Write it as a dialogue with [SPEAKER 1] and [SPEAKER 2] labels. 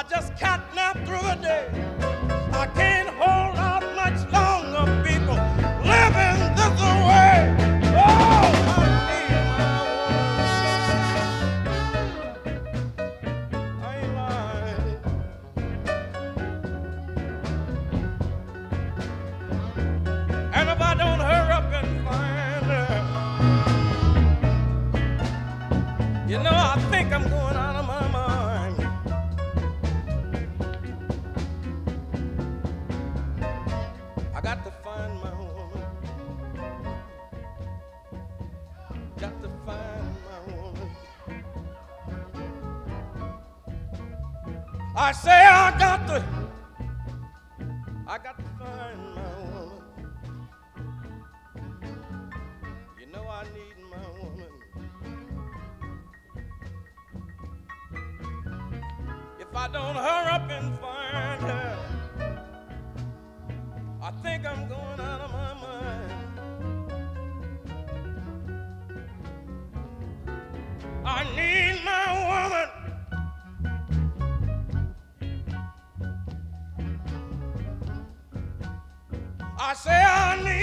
[SPEAKER 1] just catnap through the day. I can't hold out much longer, people, living this way. Oh, I need my woman. I ain't lying. And if I don't hurry up and find her, you know, I think I'm going out of my mind. I got to find my woman. Got to find my woman. I say I got to find my woman. You know I need my woman. If I don't hurry up and find her, I think I'm going out of my mind. I need my woman. I say I need